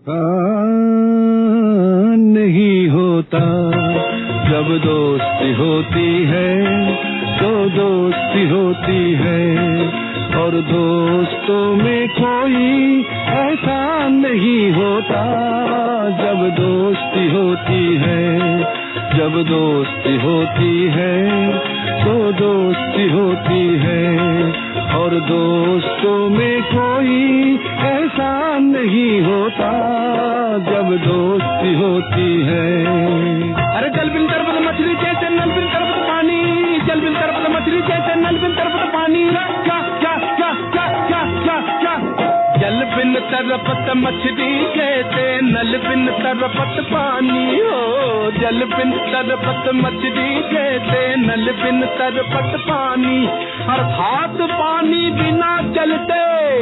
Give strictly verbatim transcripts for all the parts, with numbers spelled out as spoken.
नहीं होता जब दोस्ती होती है तो दोस्ती होती है, और दोस्तों में कोई ऐसा नहीं होता जब दोस्ती होती है। जब दोस्ती होती है तो दोस्ती होती है, और दोस्तों में कोई ऐसा नहीं होता जब दोस्ती होती है। अरे जल बिन तरबत मछली जैसे नल बिन तरबत पानी, जल बिन तरबत मछली जैसे नल बिन तरबत पानी। क्या क्या क्या क्या क्या क्या क्या जल बिन तरबत मछली जैसे नल बिन तरबत पानी हो, जल बिन तरबत मछली जैसे नल बिन तरबत पानी। अर्थात पानी बिना चलते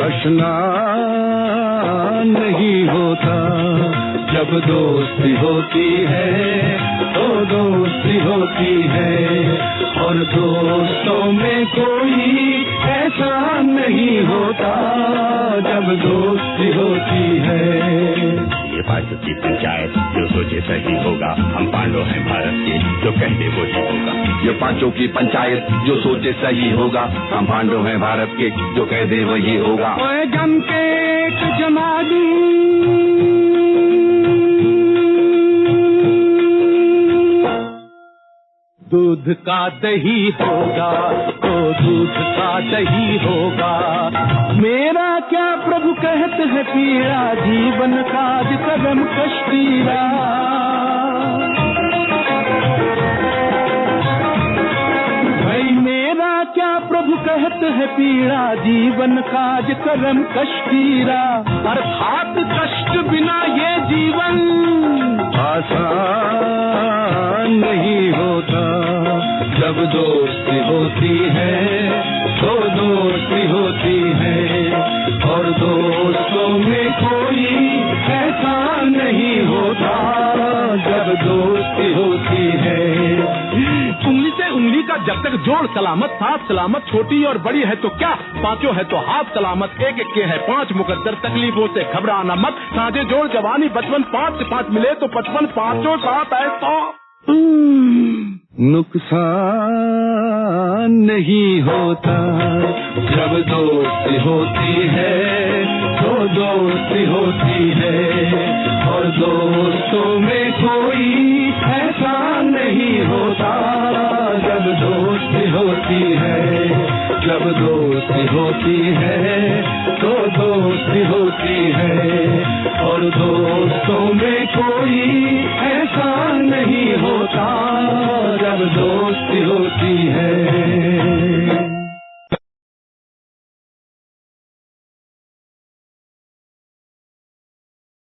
स्नान नहीं होता जब दोस्ती होती है तो दोस्ती होती है, और दोस्तों में कोई ऐसा नहीं होता जब दोस्ती होती है। ये पांचों की पंचायत जो सोचे सही होगा, हम पांडव हैं भारत के जो कहते वही होगा। ये पांचों की पंचायत जो सोचे सही होगा, हम पांडव हैं भारत के जो कहते वही होगा। जम के एक जमाली दूध का दही होगा तो दूध का दही होगा। मेरा क्या प्रभु कहते हैं पीड़ा जीवन काज कदम कश्तीरा। भाई मेरा क्या प्रभु कहते हैं पीड़ा जीवन काज करम कश्तीरा। अर्थात कष्ट बिना ये जीवन आसान नहीं होता जब दोस्ती होती है तो दोस्ती होती है, और दोस्तों में कोई ऐसा नहीं होता जब दोस्ती होती है। उंगली से उंगली का जब तक जोड़ सलामत, साथ सलामत, छोटी और बड़ी है तो क्या, पांचों है तो हाथ सलामत। एक एक के है पांच मुकद्दर, तकलीफों से घबराना मत। साझे जोड़ जवानी बचपन, पांच से पांच मिले तो पचपन, पांचों साथ है तो नुकसान नहीं होता जब दोस्ती होती है तो दोस्ती होती है, और दोस्तों में कोई ऐसा नहीं होता जब दोस्ती होती है। जब दोस्ती होती है तो दोस्ती होती है, और दोस्तों में कोई ऐसा नहीं होता जब दोस्ती होती है।